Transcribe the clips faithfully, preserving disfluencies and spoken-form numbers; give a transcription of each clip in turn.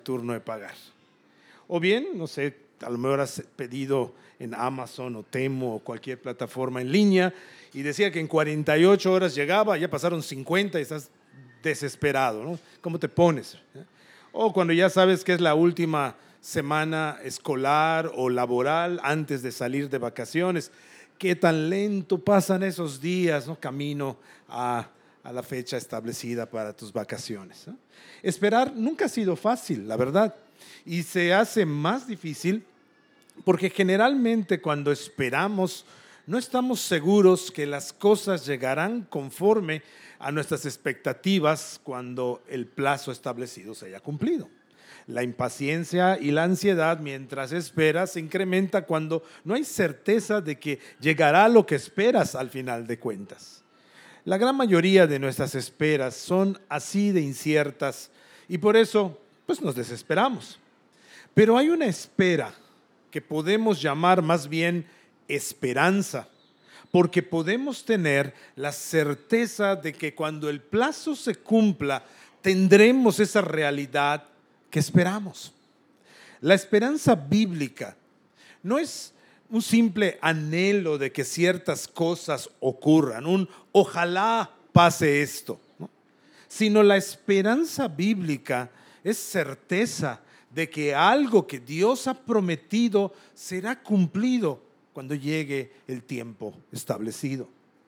turno de pagar. O bien, no sé, a lo mejor has pedido en Amazon o Temu o cualquier plataforma en línea y decía que en cuarenta y ocho horas llegaba, ya pasaron cincuenta y estás desesperado, ¿no? ¿Cómo te pones? O cuando ya sabes que es la última semana escolar o laboral antes de salir de vacaciones, qué tan lento pasan esos días, ¿no? Camino a, a la fecha establecida para tus vacaciones, ¿no? Esperar nunca ha sido fácil, la verdad, y se hace más difícil porque generalmente cuando esperamos no estamos seguros que las cosas llegarán conforme a nuestras expectativas cuando el plazo establecido se haya cumplido. La impaciencia y la ansiedad mientras esperas se incrementa cuando no hay certeza de que llegará lo que esperas al final de cuentas. La gran mayoría de nuestras esperas son así de inciertas y por eso pues nos desesperamos. Pero hay una espera que podemos llamar más bien esperanza, porque podemos tener la certeza de que cuando el plazo se cumpla, tendremos esa realidad que esperamos. La esperanza bíblica no es un simple anhelo de que ciertas cosas ocurran, un ojalá pase esto, ¿no? Sino la esperanza bíblica es certeza de que algo que Dios ha prometido será cumplido cuando llegue el tiempo establecido.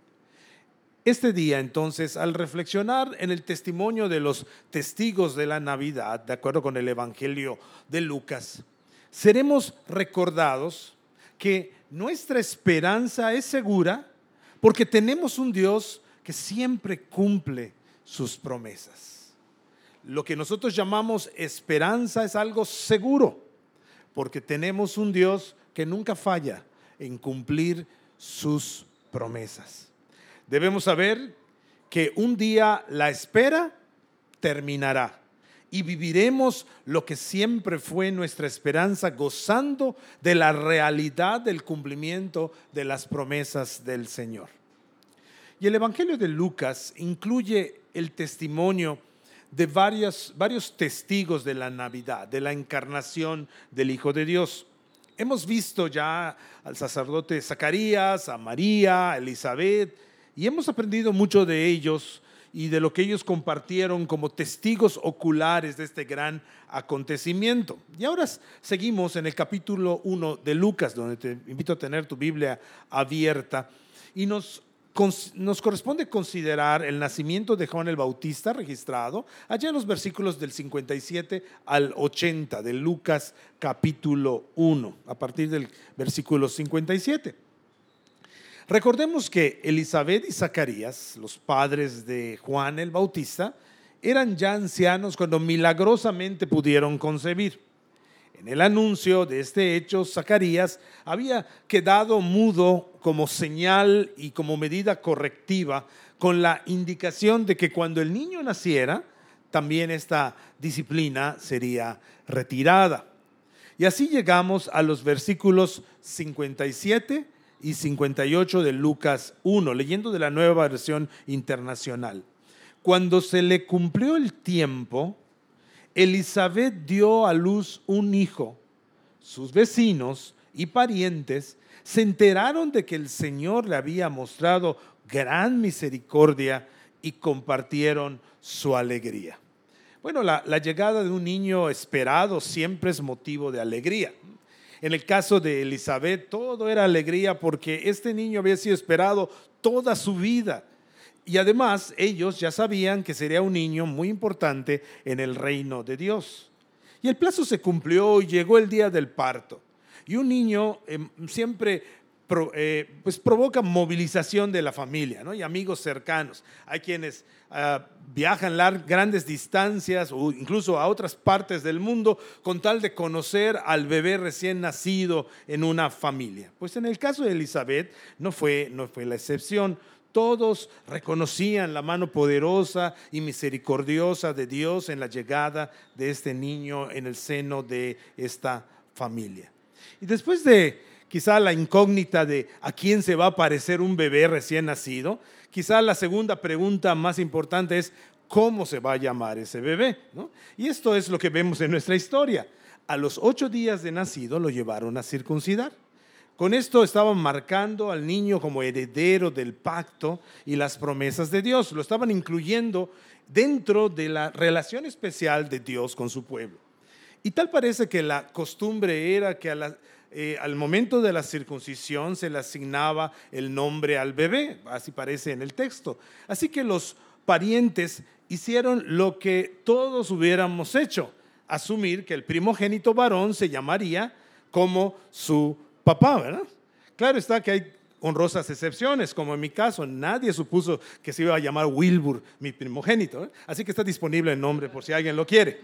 Este día, entonces, al reflexionar en el testimonio de los testigos de la Navidad, de acuerdo con el Evangelio de Lucas, seremos recordados que nuestra esperanza es segura porque tenemos un Dios que siempre cumple sus promesas. Lo que nosotros llamamos esperanza es algo seguro, porque tenemos un Dios que nunca falla en cumplir sus promesas. Debemos saber que un día la espera terminará y viviremos lo que siempre fue nuestra esperanza, gozando de la realidad del cumplimiento de las promesas del Señor. Y el Evangelio de Lucas incluye el testimonio de varios, varios testigos de la Navidad, de la encarnación del Hijo de Dios. Hemos visto ya al sacerdote Zacarías, a María, a Elizabeth, y hemos aprendido mucho de ellos y de lo que ellos compartieron como testigos oculares de este gran acontecimiento. Y ahora seguimos en el capítulo uno de Lucas, donde te invito a tener tu Biblia abierta, y nos Nos corresponde considerar el nacimiento de Juan el Bautista registrado allá en los versículos del cincuenta y siete al ochenta de Lucas capítulo uno, a partir del versículo cincuenta y siete. Recordemos que Elizabeth y Zacarías, los padres de Juan el Bautista, eran ya ancianos cuando milagrosamente pudieron concebir. En el anuncio de este hecho, Zacarías había quedado mudo como señal y como medida correctiva, con la indicación de que cuando el niño naciera, también esta disciplina sería retirada. Y así llegamos a los versículos cincuenta y siete y cincuenta y ocho de Lucas uno, leyendo de la Nueva Versión Internacional. Cuando se le cumplió el tiempo, Elizabeth dio a luz un hijo. Sus vecinos y parientes se enteraron de que el Señor le había mostrado gran misericordia y compartieron su alegría. Bueno, la, la llegada de un niño esperado siempre es motivo de alegría. En el caso de Elizabeth, todo era alegría porque este niño había sido esperado toda su vida. Y además ellos ya sabían que sería un niño muy importante en el reino de Dios. Y el plazo se cumplió y llegó el día del parto. Y un niño eh, siempre pro, eh, pues provoca movilización de la familia, ¿no? Y amigos cercanos. Hay quienes uh, viajan largas, grandes distancias o incluso a otras partes del mundo con tal de conocer al bebé recién nacido en una familia. Pues en el caso de Elizabeth no fue, no fue la excepción. Todos reconocían la mano poderosa y misericordiosa de Dios en la llegada de este niño en el seno de esta familia. Y después de quizá la incógnita de a quién se va a parecer un bebé recién nacido, quizá la segunda pregunta más importante es cómo se va a llamar ese bebé, ¿no? Y esto es lo que vemos en nuestra historia. A los ocho días de nacido lo llevaron a circuncidar. Con esto estaban marcando al niño como heredero del pacto y las promesas de Dios. Lo estaban incluyendo dentro de la relación especial de Dios con su pueblo. Y tal parece que la costumbre era que a la, eh, al momento de la circuncisión se le asignaba el nombre al bebé, así parece en el texto. Así que los parientes hicieron lo que todos hubiéramos hecho, asumir que el primogénito varón se llamaría como su papá, ¿verdad? Claro está que hay honrosas excepciones, como en mi caso, nadie supuso que se iba a llamar Wilbur, mi primogénito, ¿eh? Así que está disponible el nombre por si alguien lo quiere.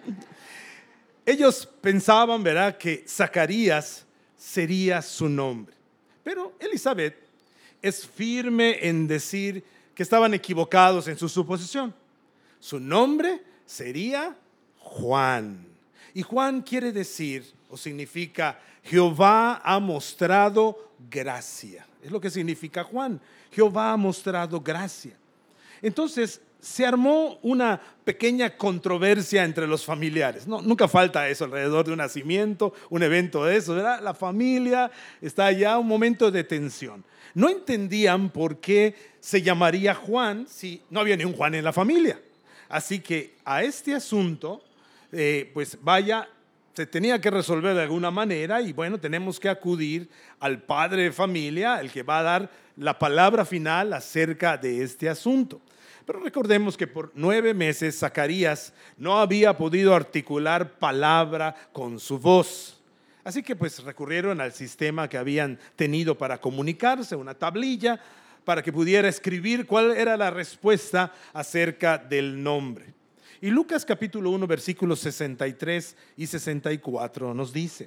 Ellos pensaban, ¿verdad?, que Zacarías sería su nombre. Pero Elizabeth es firme en decir que estaban equivocados en su suposición. Su nombre sería Juan. Y Juan quiere decir, o significa, Jehová ha mostrado gracia. Es lo que significa Juan. Jehová ha mostrado gracia. Entonces, se armó una pequeña controversia entre los familiares. No, nunca falta eso alrededor de un nacimiento, un evento de eso, ¿verdad? La familia está ya un momento de tensión. No entendían por qué se llamaría Juan si no había ni un Juan en la familia. Así que a este asunto, eh, pues vaya, se tenía que resolver de alguna manera y bueno, tenemos que acudir al padre de familia, el que va a dar la palabra final acerca de este asunto. Pero recordemos que por nueve meses Zacarías no había podido articular palabra con su voz. Así que pues recurrieron al sistema que habían tenido para comunicarse, una tablilla, para que pudiera escribir cuál era la respuesta acerca del nombre. Y Lucas capítulo uno, versículos sesenta y tres y sesenta y cuatro nos dice: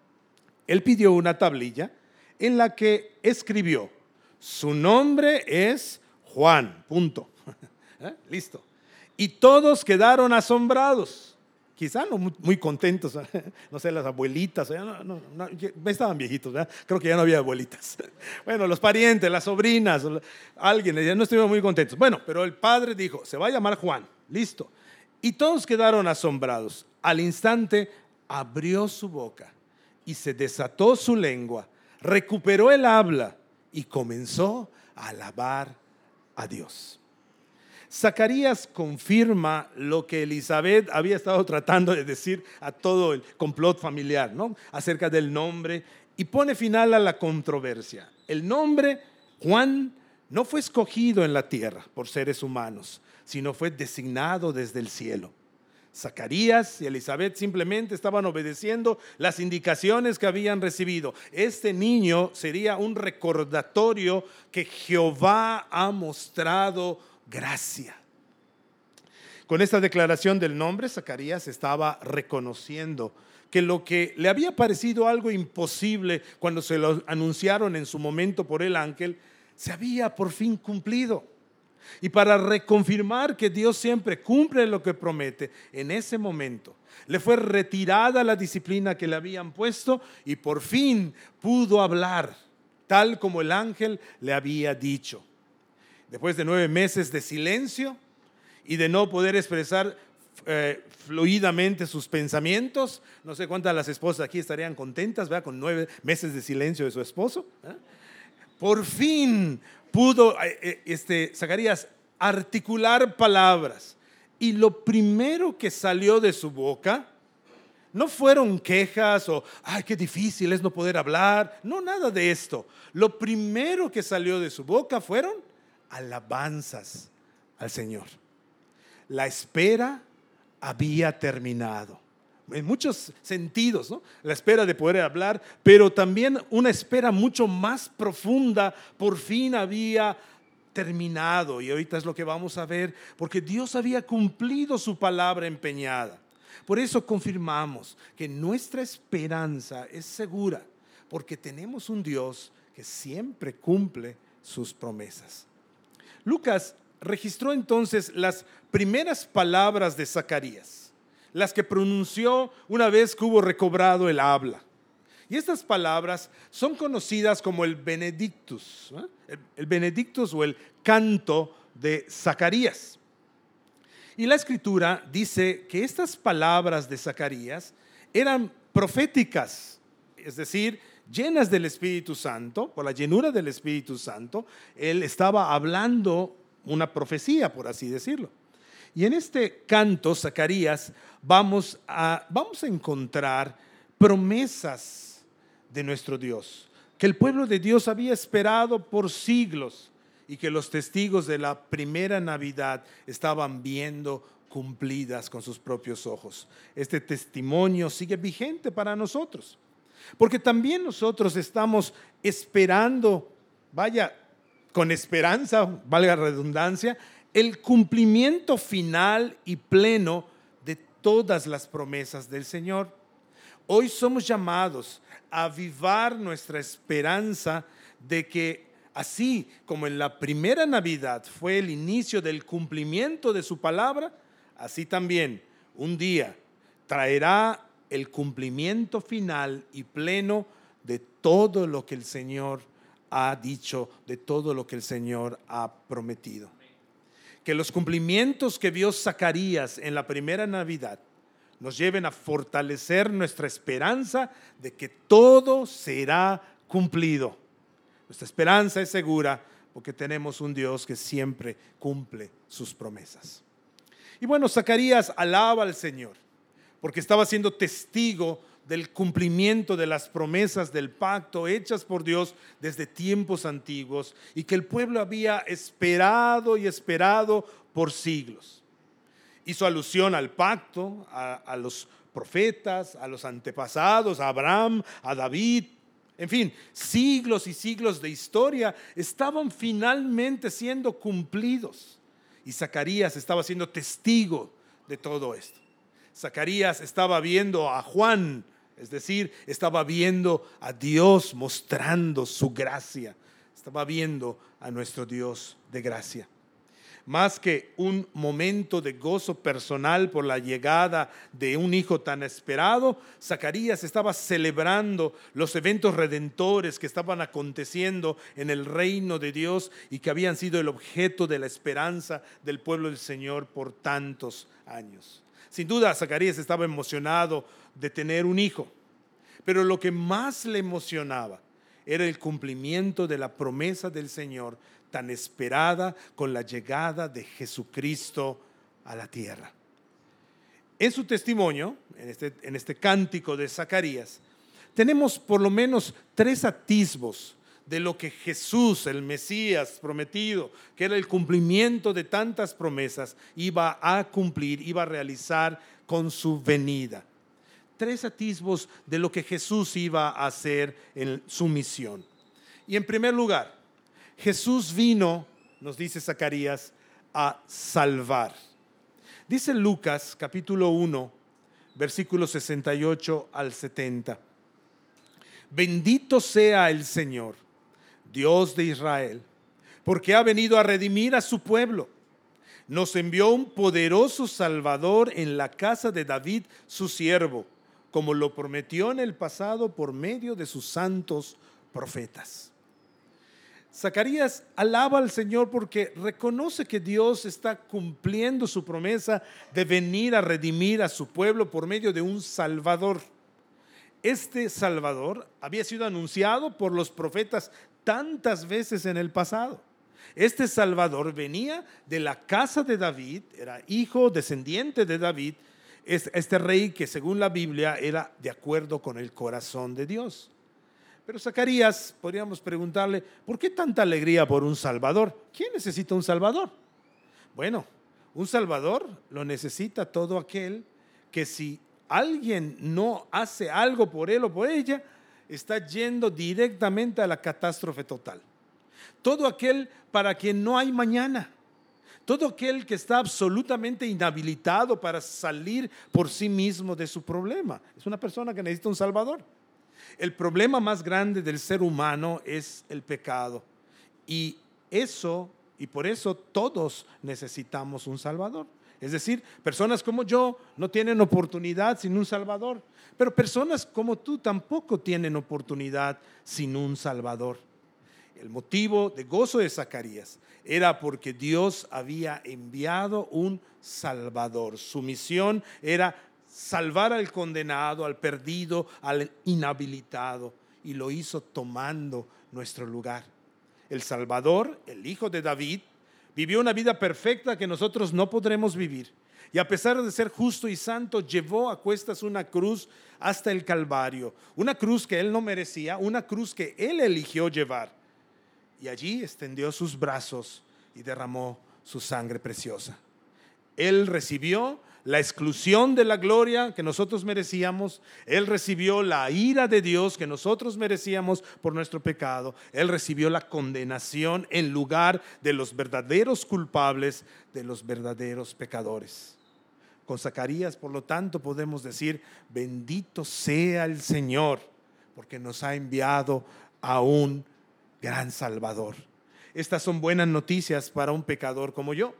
Él pidió una tablilla en la que escribió: su nombre es Juan, punto. ¿Eh? Listo. Y todos quedaron asombrados, quizá no muy, muy contentos, ¿eh? No sé, las abuelitas, ¿eh? no, no, no, estaban viejitos, ¿verdad? Creo que ya no había abuelitas. Bueno, los parientes, las sobrinas, alguien, ya no estuvieron muy contentos. Bueno, pero el padre dijo: se va a llamar Juan, listo. Y todos quedaron asombrados. Al instante abrió su boca y se desató su lengua, recuperó el habla y comenzó a alabar a Dios. Zacarías confirma lo que Elizabeth había estado tratando de decir a todo el complot familiar, ¿no?, acerca del nombre, y pone final a la controversia. El nombre Juan no fue escogido en la tierra por seres humanos, sino fue designado desde el cielo. Zacarías y Elizabeth simplemente estaban obedeciendo las indicaciones que habían recibido. Este niño sería un recordatorio que Jehová ha mostrado gracia. Con esta declaración del nombre, Zacarías estaba reconociendo que lo que le había parecido algo imposible cuando se lo anunciaron en su momento por el ángel, se había por fin cumplido. Y para reconfirmar que Dios siempre cumple lo que promete, en ese momento le fue retirada la disciplina que le habían puesto y por fin pudo hablar, tal como el ángel le había dicho. Después de nueve meses de silencio y de no poder expresar eh, fluidamente sus pensamientos, no sé cuántas de las esposas aquí estarían contentas, ¿verdad?, con nueve meses de silencio de su esposo, ¿eh? Por fin pudo eh, este, Zacarías articular palabras, y lo primero que salió de su boca no fueron quejas o ay, qué difícil es no poder hablar, no, nada de esto. Lo primero que salió de su boca fueron alabanzas al Señor. La espera había terminado en muchos sentidos, ¿no? La espera de poder hablar, pero también una espera mucho más profunda por fin había terminado, y ahorita es lo que vamos a ver, porque Dios había cumplido su palabra empeñada. Por eso confirmamos que nuestra esperanza es segura, porque tenemos un Dios que siempre cumple sus promesas. Lucas registró entonces las primeras palabras de Zacarías, las que pronunció una vez que hubo recobrado el habla. Y estas palabras son conocidas como el Benedictus, ¿eh? el, el Benedictus o el canto de Zacarías. Y la Escritura dice que estas palabras de Zacarías eran proféticas, es decir, llenas del Espíritu Santo, por la llenura del Espíritu Santo. Él estaba hablando una profecía, por así decirlo. Y en este canto, Zacarías, vamos a, vamos a encontrar promesas de nuestro Dios, que el pueblo de Dios había esperado por siglos y que los testigos de la primera Navidad estaban viendo cumplidas con sus propios ojos. Este testimonio sigue vigente para nosotros, porque también nosotros estamos esperando, vaya, con esperanza, valga la redundancia, el cumplimiento final y pleno de todas las promesas del Señor. Hoy somos llamados a avivar nuestra esperanza de que así como en la primera Navidad fue el inicio del cumplimiento de su palabra, así también un día traerá el cumplimiento final y pleno de todo lo que el Señor ha dicho, de todo lo que el Señor ha prometido. Que los cumplimientos que vio Zacarías en la primera Navidad nos lleven a fortalecer nuestra esperanza de que todo será cumplido. Nuestra esperanza es segura porque tenemos un Dios que siempre cumple sus promesas. Y bueno, Zacarías alaba al Señor porque estaba siendo testigo del cumplimiento de las promesas del pacto hechas por Dios desde tiempos antiguos y que el pueblo había esperado y esperado por siglos. Hizo alusión al pacto, a, a los profetas, a los antepasados, a Abraham, a David. En fin, siglos y siglos de historia estaban finalmente siendo cumplidos. Y Zacarías estaba siendo testigo de todo esto. Zacarías estaba viendo a Juan, es decir, estaba viendo a Dios mostrando su gracia. Estaba viendo a nuestro Dios de gracia. Más que un momento de gozo personal por la llegada de un hijo tan esperado, Zacarías estaba celebrando los eventos redentores que estaban aconteciendo en el reino de Dios y que habían sido el objeto de la esperanza del pueblo del Señor por tantos años. Sin duda, Zacarías estaba emocionado de tener un hijo, pero lo que más le emocionaba era el cumplimiento de la promesa del Señor tan esperada con la llegada de Jesucristo a la tierra. En su testimonio, en este, en este cántico de Zacarías, tenemos por lo menos tres atisbos de lo que Jesús, el Mesías prometido, que era el cumplimiento de tantas promesas, iba a cumplir, iba a realizar con su venida. Tres atisbos de lo que Jesús iba a hacer en su misión. Y en primer lugar, Jesús vino, nos dice Zacarías, a salvar. Dice Lucas capítulo uno, versículos sesenta y ocho al setenta. Bendito sea el Señor, Dios de Israel, porque ha venido a redimir a su pueblo. Nos envió un poderoso Salvador en la casa de David, su siervo, como lo prometió en el pasado por medio de sus santos profetas. Zacarías alaba al Señor porque reconoce que Dios está cumpliendo su promesa de venir a redimir a su pueblo por medio de un Salvador. Este Salvador había sido anunciado por los profetas tantas veces en el pasado. Este Salvador venía de la casa de David, era hijo, descendiente de David, este rey que según la Biblia era de acuerdo con el corazón de Dios. Pero Zacarías, podríamos preguntarle, ¿por qué tanta alegría por un Salvador? ¿Quién necesita un Salvador? Bueno, un Salvador lo necesita todo aquel que si alguien no hace algo por él o por ella, está yendo directamente a la catástrofe total. Todo aquel para quien no hay mañana. Todo aquel que está absolutamente inhabilitado para salir por sí mismo de su problema. Es una persona que necesita un Salvador. El problema más grande del ser humano es el pecado. Y eso, y por eso todos necesitamos un Salvador. Es decir, personas como yo no tienen oportunidad sin un Salvador. Pero personas como tú tampoco tienen oportunidad sin un Salvador. el motivo de gozo de Zacarías era porque Dios había enviado un Salvador. Su misión era salvar al condenado, al perdido, al inhabilitado, y lo hizo tomando nuestro lugar. El Salvador, el Hijo de David, vivió una vida perfecta que nosotros no podremos vivir. Y a pesar de ser justo y santo, llevó a cuestas una cruz hasta el Calvario. Una cruz que él no merecía, una cruz que él eligió llevar. Y allí extendió sus brazos y derramó su sangre preciosa. Él recibió la exclusión de la gloria que nosotros merecíamos. Él recibió la ira de Dios que nosotros merecíamos por nuestro pecado. Él recibió la condenación en lugar de los verdaderos culpables, de los verdaderos pecadores. Con Zacarías, por lo tanto, podemos decir: bendito sea el Señor, porque nos ha enviado a un gran Salvador. Estas son buenas noticias para un pecador como yo.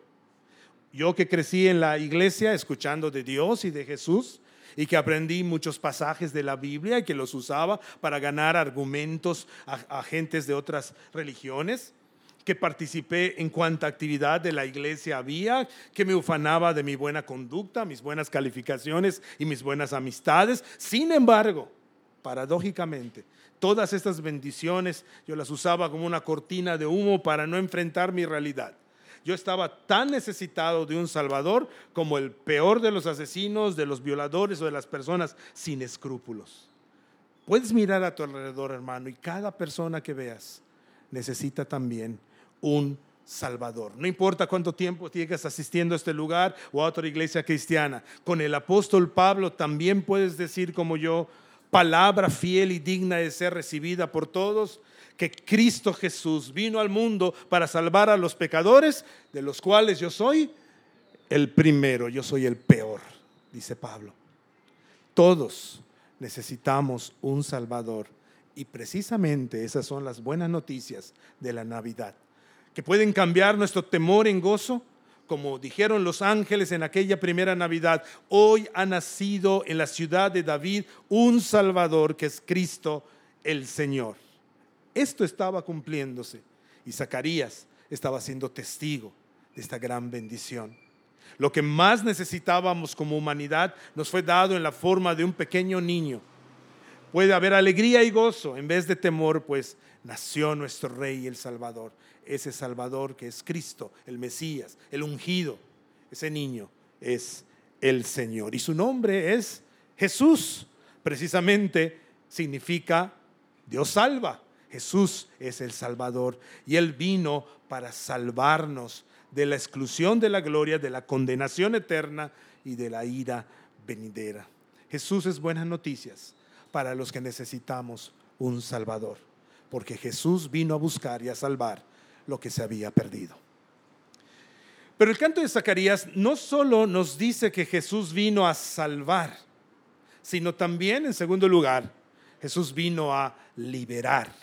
Yo que crecí en la iglesia escuchando de Dios y de Jesús, y que aprendí muchos pasajes de la Biblia y que los usaba para ganar argumentos a, a gentes de otras religiones, que participé en cuanta actividad de la iglesia había, que me ufanaba de mi buena conducta, mis buenas calificaciones y mis buenas amistades. Sin embargo, paradójicamente, todas estas bendiciones yo las usaba como una cortina de humo para no enfrentar mi realidad. Yo estaba tan necesitado de un Salvador como el peor de los asesinos, de los violadores o de las personas sin escrúpulos. Puedes mirar a tu alrededor, hermano, y cada persona que veas necesita también un Salvador. No importa cuánto tiempo llegues asistiendo a este lugar o a otra iglesia cristiana. Con el apóstol Pablo también puedes decir como yo: palabra fiel y digna de ser recibida por todos, que Cristo Jesús vino al mundo para salvar a los pecadores, de los cuales yo soy el primero, yo soy el peor, dice Pablo. Todos necesitamos un Salvador, y precisamente esas son las buenas noticias de la Navidad, que pueden cambiar nuestro temor en gozo. Como dijeron los ángeles en aquella primera Navidad: hoy ha nacido en la ciudad de David un Salvador, que es Cristo el Señor. Esto estaba cumpliéndose, y Zacarías estaba siendo testigo de esta gran bendición. Lo que más necesitábamos como humanidad nos fue dado en la forma de un pequeño niño. Puede haber alegría y gozo en vez de temor, pues nació nuestro Rey, el Salvador. Ese Salvador que es Cristo, el Mesías, el ungido. Ese niño es el Señor, y su nombre es Jesús. Precisamente significa Dios salva. Jesús es el Salvador, y Él vino para salvarnos de la exclusión de la gloria, de la condenación eterna y de la ira venidera. Jesús es buenas noticias para los que necesitamos un Salvador, porque Jesús vino a buscar y a salvar lo que se había perdido. Pero el canto de Zacarías no solo nos dice que Jesús vino a salvar, sino también, en segundo lugar, Jesús vino a liberar.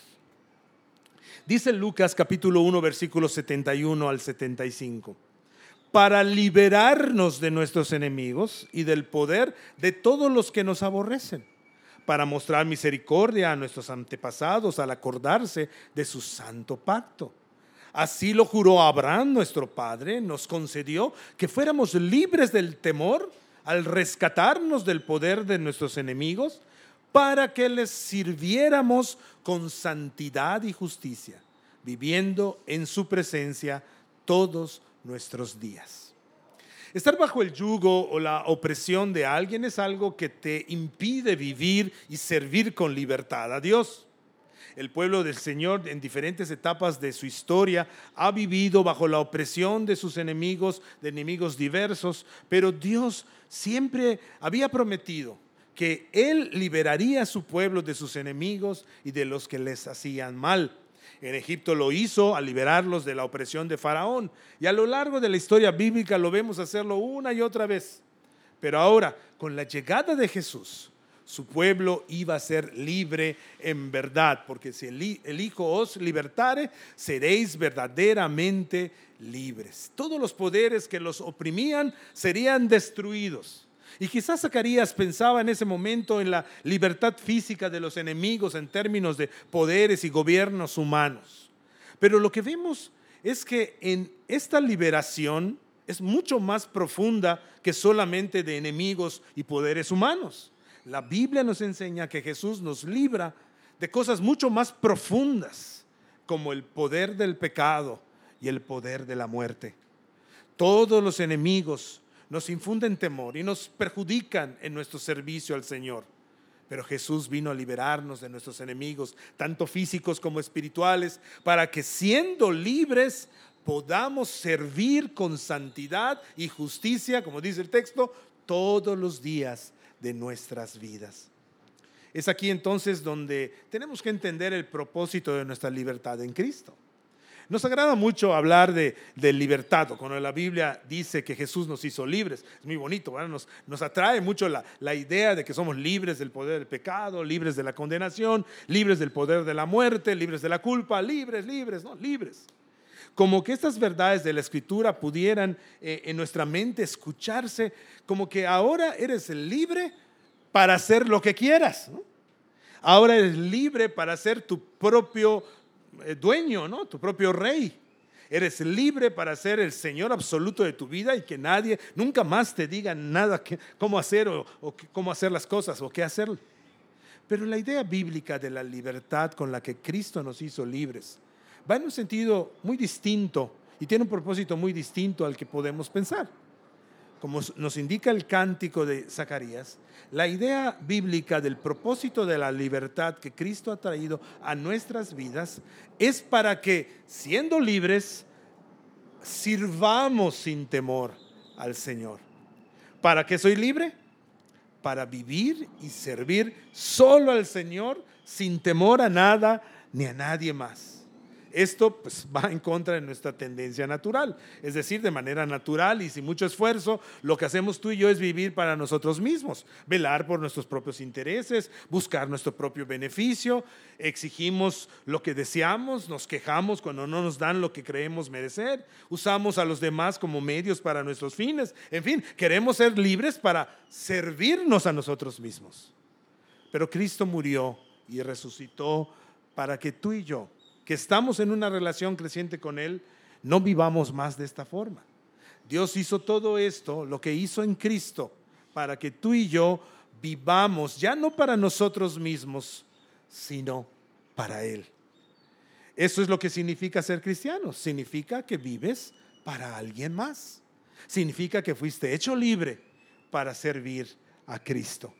Dice Lucas capítulo uno, versículos setenta y uno al setenta y cinco: para liberarnos de nuestros enemigos y del poder de todos los que nos aborrecen, para mostrar misericordia a nuestros antepasados al acordarse de su santo pacto. Así lo juró Abraham, nuestro padre, nos concedió que fuéramos libres del temor al rescatarnos del poder de nuestros enemigos, para que les sirviéramos con santidad y justicia, viviendo en su presencia todos nuestros días. Estar bajo el yugo o la opresión de alguien es algo que te impide vivir y servir con libertad a Dios. El pueblo del Señor, en diferentes etapas de su historia, ha vivido bajo la opresión de sus enemigos, de enemigos diversos, pero Dios siempre había prometido que Él liberaría a su pueblo de sus enemigos y de los que les hacían mal. En Egipto lo hizo al liberarlos de la opresión de Faraón, y a lo largo de la historia bíblica lo vemos hacerlo una y otra vez. Pero ahora, con la llegada de Jesús, su pueblo iba a ser libre en verdad, porque si el Hijo os libertare, seréis verdaderamente libres. Todos los poderes que los oprimían serían destruidos. Y quizás Zacarías pensaba en ese momento en la libertad física de los enemigos en términos de poderes y gobiernos humanos. Pero lo que vemos es que en esta liberación es mucho más profunda que solamente de enemigos y poderes humanos. La Biblia nos enseña que Jesús nos libra de cosas mucho más profundas, como el poder del pecado y el poder de la muerte. Todos los enemigos nos infunden temor y nos perjudican en nuestro servicio al Señor. Pero Jesús vino a liberarnos de nuestros enemigos, tanto físicos como espirituales, para que siendo libres podamos servir con santidad y justicia, como dice el texto, todos los días de nuestras vidas. Es aquí entonces donde tenemos que entender el propósito de nuestra libertad en Cristo. Nos agrada mucho hablar de, de libertad, cuando la Biblia dice que Jesús nos hizo libres. Es muy bonito, ¿verdad? Nos, nos atrae mucho la, la idea de que somos libres del poder del pecado, libres de la condenación, libres del poder de la muerte, libres de la culpa, libres, libres, ¿no? Libres. Como que estas verdades de la Escritura pudieran eh, en nuestra mente escucharse como que ahora eres libre para hacer lo que quieras, ¿no? Ahora eres libre para ser tu propio dueño, ¿no? Tu propio rey. Eres libre para ser el Señor absoluto de tu vida y que nadie nunca más te diga nada que, cómo hacer o, o cómo hacer las cosas o qué hacer. Pero la idea bíblica de la libertad con la que Cristo nos hizo libres va en un sentido muy distinto y tiene un propósito muy distinto al que podemos pensar. Como nos indica el cántico de Zacarías, la idea bíblica del propósito de la libertad que Cristo ha traído a nuestras vidas es para que, siendo libres, sirvamos sin temor al Señor. ¿Para qué soy libre? Para vivir y servir solo al Señor sin temor a nada ni a nadie más. Esto pues, va en contra de nuestra tendencia natural, es decir, de manera natural y sin mucho esfuerzo, lo que hacemos tú y yo es vivir para nosotros mismos, velar por nuestros propios intereses, buscar nuestro propio beneficio, exigimos lo que deseamos, nos quejamos cuando no nos dan lo que creemos merecer, usamos a los demás como medios para nuestros fines, en fin, queremos ser libres para servirnos a nosotros mismos. Pero Cristo murió y resucitó para que tú y yo, que estamos en una relación creciente con Él, no vivamos más de esta forma. Dios hizo todo esto, lo que hizo en Cristo, para que tú y yo vivamos, ya no para nosotros mismos, sino para Él. Eso es lo que significa ser cristiano. Significa que vives para alguien más. Significa que fuiste hecho libre para servir a Cristo.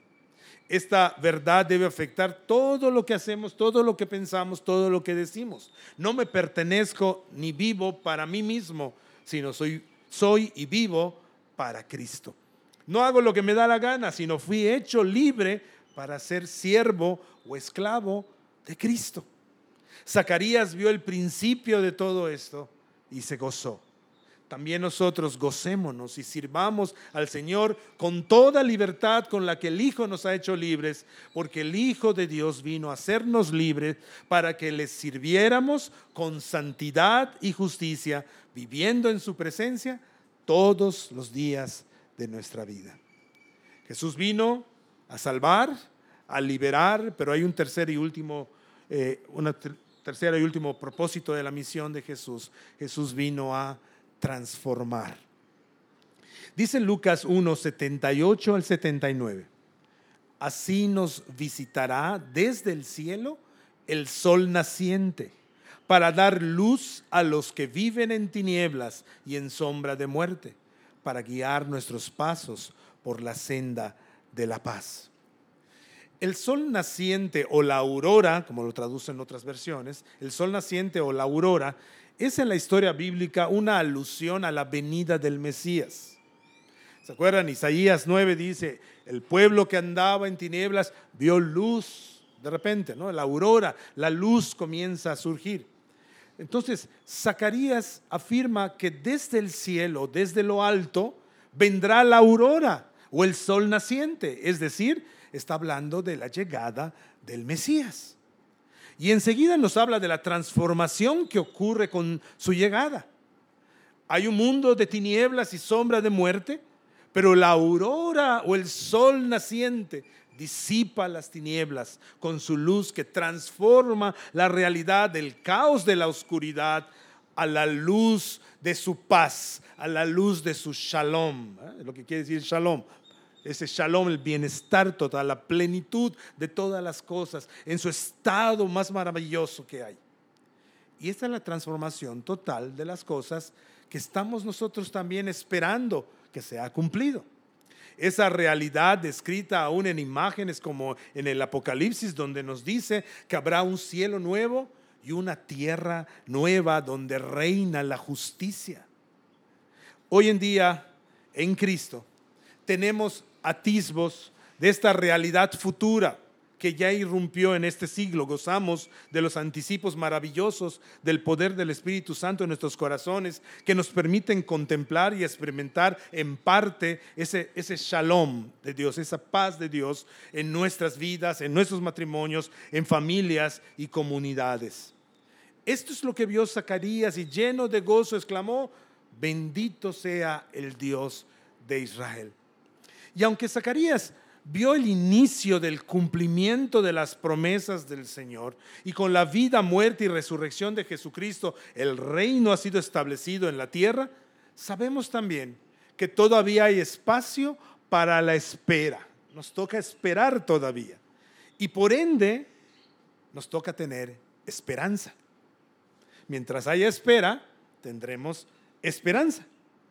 Esta verdad debe afectar todo lo que hacemos, todo lo que pensamos, todo lo que decimos. No me pertenezco ni vivo para mí mismo, sino soy, soy y vivo para Cristo. No hago lo que me da la gana, sino fui hecho libre para ser siervo o esclavo de Cristo. Zacarías vio el principio de todo esto y se gozó. También nosotros gocémonos y sirvamos al Señor con toda libertad con la que el Hijo nos ha hecho libres, porque el Hijo de Dios vino a hacernos libres para que les sirviéramos con santidad y justicia, viviendo en su presencia todos los días de nuestra vida. Jesús vino a salvar, a liberar, pero hay un tercer y último, eh, una ter- tercero y último propósito de la misión de Jesús. Jesús vino a transformar. Dice Lucas uno, setenta y ocho al setenta y nueve. Así nos visitará desde el cielo el sol naciente, para dar luz a los que viven en tinieblas y en sombra de muerte, para guiar nuestros pasos por la senda de la paz. El sol naciente o la aurora, como lo traducen otras versiones, el sol naciente o la aurora es en la historia bíblica una alusión a la venida del Mesías. ¿Se acuerdan? Isaías nueve dice, el pueblo que andaba en tinieblas vio luz de repente, ¿no? La aurora, la luz comienza a surgir. Entonces, Zacarías afirma que desde el cielo, desde lo alto, vendrá la aurora o el sol naciente, es decir, está hablando de la llegada del Mesías. Y enseguida nos habla de la transformación que ocurre con su llegada. Hay un mundo de tinieblas y sombra de muerte, pero la aurora o el sol naciente disipa las tinieblas con su luz que transforma la realidad del caos de la oscuridad a la luz de su paz, a la luz de su shalom, ¿eh? Lo que quiere decir shalom, ese shalom, el bienestar total, la plenitud de todas las cosas en su estado más maravilloso que hay. Y esta es la transformación total de las cosas que estamos nosotros también esperando que sea cumplido. Esa realidad descrita aún en imágenes como en el Apocalipsis, donde nos dice que habrá un cielo nuevo y una tierra nueva donde reina la justicia. Hoy en día, en Cristo, tenemos atisbos de esta realidad futura que ya irrumpió en este siglo. Gozamos de los anticipos maravillosos del poder del Espíritu Santo en nuestros corazones, que nos permiten contemplar y experimentar en parte ese, ese shalom de Dios, esa paz de Dios en nuestras vidas, en nuestros matrimonios, en familias y comunidades. Esto es lo que vio Zacarías y lleno de gozo exclamó: bendito sea el Dios de Israel. Y aunque Zacarías vio el inicio del cumplimiento de las promesas del Señor, y con la vida, muerte y resurrección de Jesucristo el reino ha sido establecido en la tierra, sabemos también que todavía hay espacio para la espera. Nos toca esperar todavía, y por ende nos toca tener esperanza. Mientras haya espera, tendremos esperanza.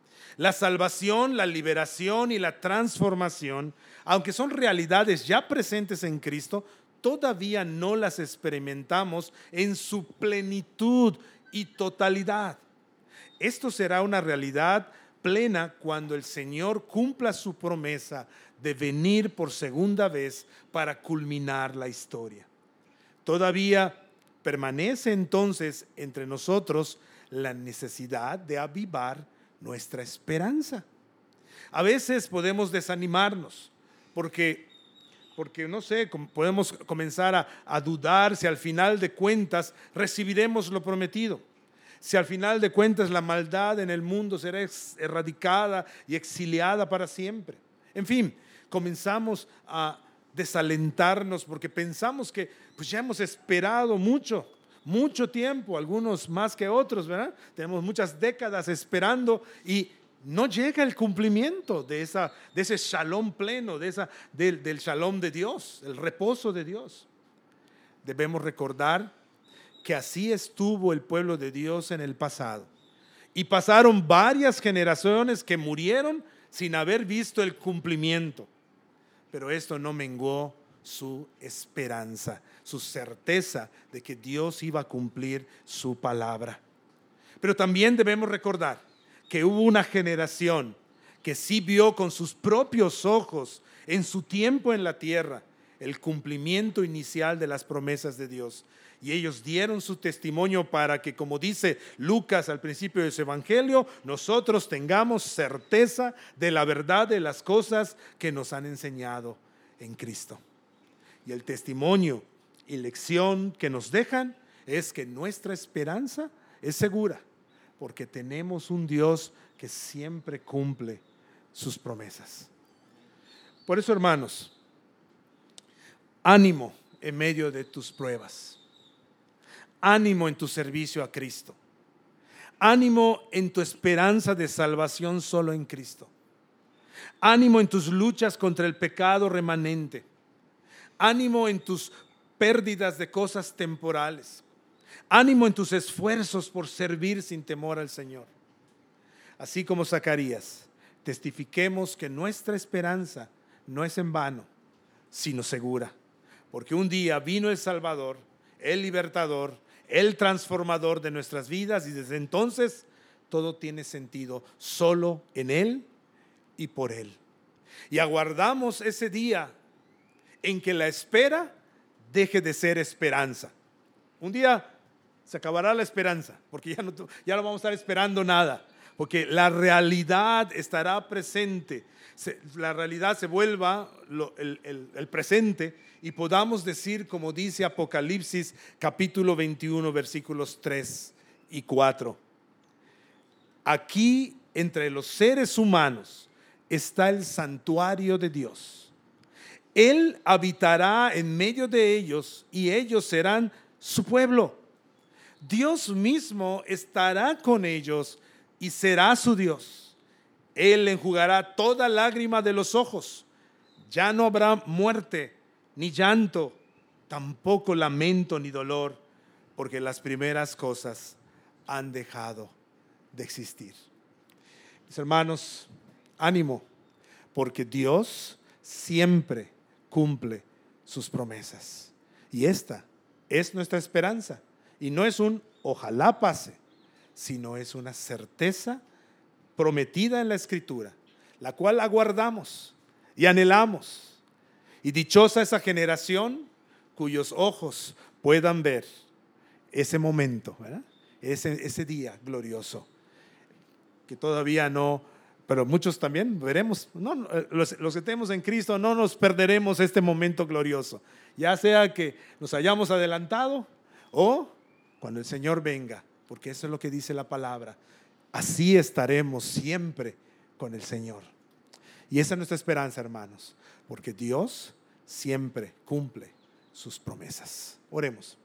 La salvación, la liberación y la transformación, aunque son realidades ya presentes en Cristo, todavía no las experimentamos en su plenitud y totalidad. Esto será una realidad plena cuando el Señor cumpla su promesa de venir por segunda vez para culminar la historia. Todavía permanece entonces entre nosotros la necesidad de avivar nuestra esperanza. A veces podemos desanimarnos porque, porque no sé, podemos comenzar a, a dudar si al final de cuentas recibiremos lo prometido, si al final de cuentas la maldad en el mundo será erradicada y exiliada para siempre. En fin, comenzamos a desalentarnos porque pensamos que pues ya hemos esperado mucho, mucho tiempo, algunos más que otros, ¿verdad? Tenemos muchas décadas esperando y no llega el cumplimiento de, esa, de ese shalom pleno, de esa, del, del shalom de Dios, el reposo de Dios. Debemos recordar que así estuvo el pueblo de Dios en el pasado. Y pasaron varias generaciones que murieron sin haber visto el cumplimiento. Pero esto no menguó su esperanza, su certeza de que Dios iba a cumplir su palabra. Pero también debemos recordar que hubo una generación que sí vio con sus propios ojos en su tiempo en la tierra el cumplimiento inicial de las promesas de Dios. Y ellos dieron su testimonio para que, como dice Lucas al principio de su evangelio, nosotros tengamos certeza de la verdad de las cosas que nos han enseñado en Cristo. Y el testimonio y lección que nos dejan es que nuestra esperanza es segura, porque tenemos un Dios que siempre cumple sus promesas. Por eso, hermanos, ánimo en medio de tus pruebas. Ánimo en tu servicio a Cristo. Ánimo en tu esperanza de salvación solo en Cristo. Ánimo en tus luchas contra el pecado remanente. Ánimo en tus pérdidas de cosas temporales. Ánimo en tus esfuerzos por servir sin temor al Señor. Así como Zacarías, testifiquemos que nuestra esperanza no es en vano, sino segura. Porque un día vino el Salvador, el libertador, el transformador de nuestras vidas, y desde entonces todo tiene sentido solo en Él y por Él. Y aguardamos ese día en que la espera deje de ser esperanza. Un día se acabará la esperanza, porque ya no, ya no vamos a estar esperando nada, porque la realidad estará presente. Se, la realidad se vuelva lo, el, el, el presente, y podamos decir, como dice Apocalipsis capítulo veintiuno versículos tres y cuatro: aquí entre los seres humanos está el santuario de Dios. Él habitará en medio de ellos y ellos serán su pueblo. Dios mismo estará con ellos y será su Dios. Él enjugará toda lágrima de los ojos. Ya no habrá muerte, ni llanto, tampoco lamento ni dolor, porque las primeras cosas han dejado de existir. Mis hermanos, ánimo, porque Dios siempre cumple sus promesas. Y esta es nuestra esperanza. Y no es un ojalá pase, sino es una certeza prometida en la Escritura, la cual aguardamos y anhelamos. Y dichosa esa generación cuyos ojos puedan ver ese momento, ¿verdad? Ese, ese día glorioso, que todavía no, pero muchos también veremos, no, los, los que tenemos en Cristo no nos perderemos este momento glorioso, ya sea que nos hayamos adelantado o cuando el Señor venga, porque eso es lo que dice la palabra. Así estaremos siempre con el Señor. Y esa es nuestra esperanza, hermanos, porque Dios siempre cumple sus promesas. Oremos.